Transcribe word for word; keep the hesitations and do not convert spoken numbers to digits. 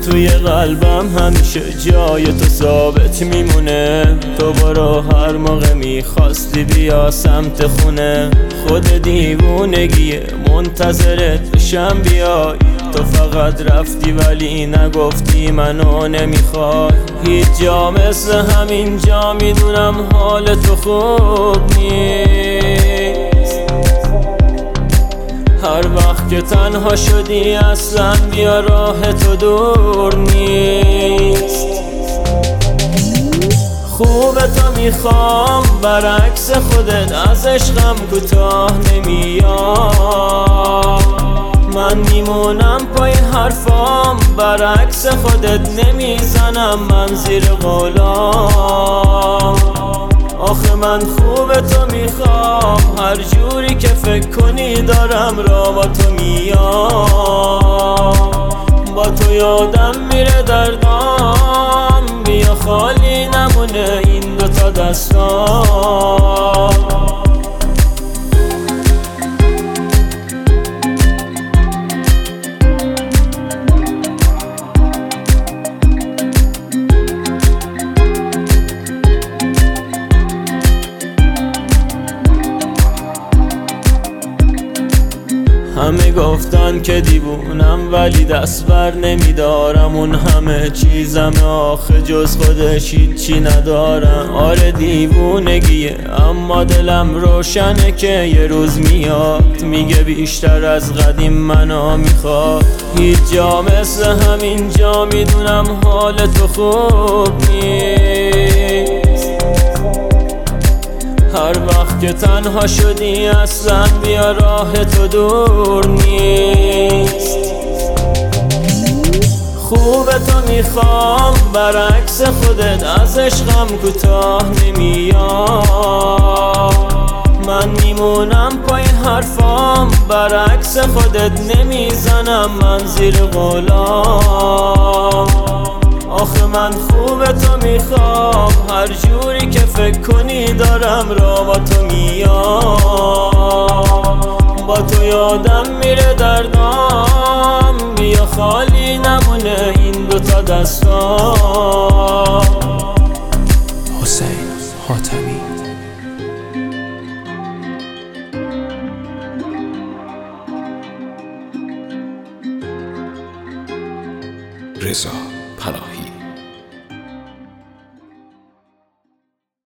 توی قلبم همیشه جای تو ثابت میمونه. تو برو هر موقع میخواستی بیا سمت خونه. خود دیوونگیه منتظرت بشم بیای. تو فقط رفتی ولی نگفتی منو نمیخوای. هیچ جا مثل همین جا میدونم حال تو خوب نیست. هر وقت که تنها شدی اصلا بیا راه تو دور نیست. خوب تو میخوام برعکس خودت از عشقم کوتاه نمیام. من میمونم پای حرفام برعکس خودت نمیزنم من زیر قولام. آخه من خوب تو میخوام هر جوری که فکر کنی دارم را با تو میام. با تو یادم میره دردام بیا خالی نمونه این دوتا دستام. همه گفتن که دیوونم ولی دست بر نمیدارم. اون همه چیزم آخه جز خودش هیچی ندارم. آره دیوونگیه اما دلم روشنه که یه روز میاد میگه بیشتر از قدیم منو میخواد. هیچ جا مثل همین جا میدونم حال تو خوب نیست. هر وقت که تنها شدی اصلا بیا راه تو دور نیست. خوب تو میخوام برعکس خودت از عشقم کوتاه نمیام. من میمونم پای حرفام برعکس خودت نمیزنم من زیر قولام. آخه من خوب تو میخوام هر جوری که فکر کنی دارم را با تو میام. با تو یادم میره دردام بیا خالی نمونه این دوتا دستام. حسین حاتمی. رضا پناهی.